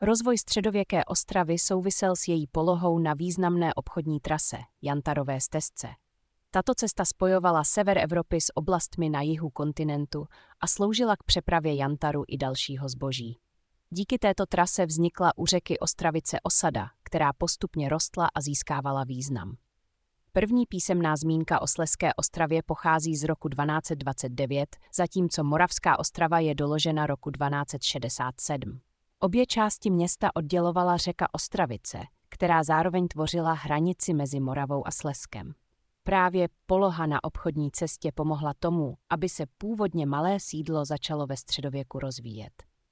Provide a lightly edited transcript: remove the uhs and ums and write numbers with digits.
Rozvoj středověké Ostravy souvisel s její polohou na významné obchodní trase, Jantarové stezce. Tato cesta spojovala sever Evropy s oblastmi na jihu kontinentu a sloužila k přepravě jantaru i dalšího zboží. Díky této trase vznikla u řeky Ostravice osada, která postupně rostla a získávala význam. První písemná zmínka o Slezské Ostravě pochází z roku 1229, zatímco Moravská Ostrava je doložena roku 1267. Obě části města oddělovala řeka Ostravice, která zároveň tvořila hranici mezi Moravou a Slezskem. Právě poloha na obchodní cestě pomohla tomu, aby se původně malé sídlo začalo ve středověku rozvíjet.